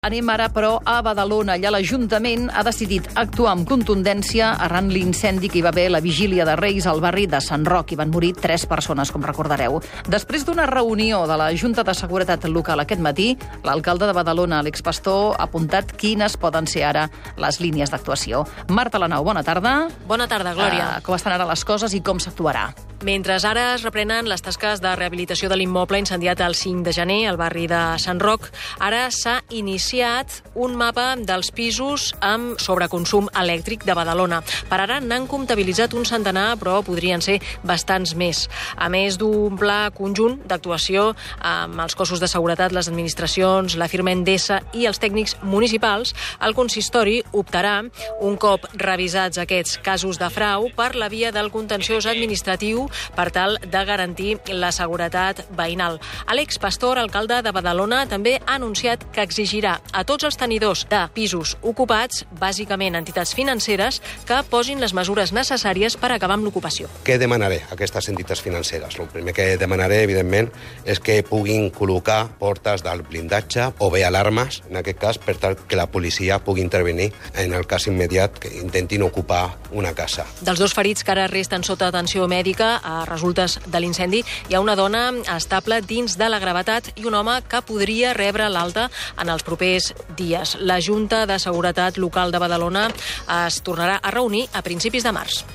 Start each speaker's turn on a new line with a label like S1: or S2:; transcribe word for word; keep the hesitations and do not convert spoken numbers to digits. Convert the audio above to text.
S1: Anem ara, però, a Badalona. Allà l'Ajuntament ha decidit actuar amb contundència arran l'incendi que hi va haver a la vigília de Reis al barri de Sant Roc. Hi van morir tres persones, com recordareu. Després d'una reunió de la Junta de Seguretat Local aquest matí, l'alcalde de Badalona, Àlex Pastor, ha apuntat quines poden ser ara les línies d'actuació. Marta Lanau, bona tarda.
S2: Bona tarda, Glòria.
S1: Uh, com estan ara les coses i com s'actuarà?
S2: Mentre ara es reprenen les tasques de rehabilitació de l'immoble incendiat el cinc de gener al barri de Sant Roc, ara s'ha iniciat un mapa dels pisos amb sobreconsum elèctric de Badalona. Per ara n'han comptabilitzat un centenar, però podrien ser bastants més. A més d'un pla conjunt d'actuació amb els cossos de seguretat, les administracions, la firma Endesa i els tècnics municipals, el consistori optarà, un cop revisats aquests casos de frau, per la via del contenciós administratiu per tal de garantir la seguretat veïnal. Àlex Pastor, alcalde de Badalona, també ha anunciat que exigirà a tots els tenidors de pisos ocupats, bàsicament entitats financeres, que posin les mesures necessàries per acabar amb l'ocupació.
S3: Què demanaré a aquestes entitats financeres? El primer que demanaré, evidentment, és que puguin col·locar portes del blindatge o bé alarmes, en aquest cas, per tal que la policia pugui intervenir en el cas immediat que intentin ocupar una casa.
S2: Dels dos ferits que ara resten sota atenció mèdica a resultes de l'incendi, hi ha una dona estable dins de la gravetat i un home que podria rebre l'alta en els propers dies. La Junta de Seguretat Local de Badalona es tornarà a reunir a principis de març.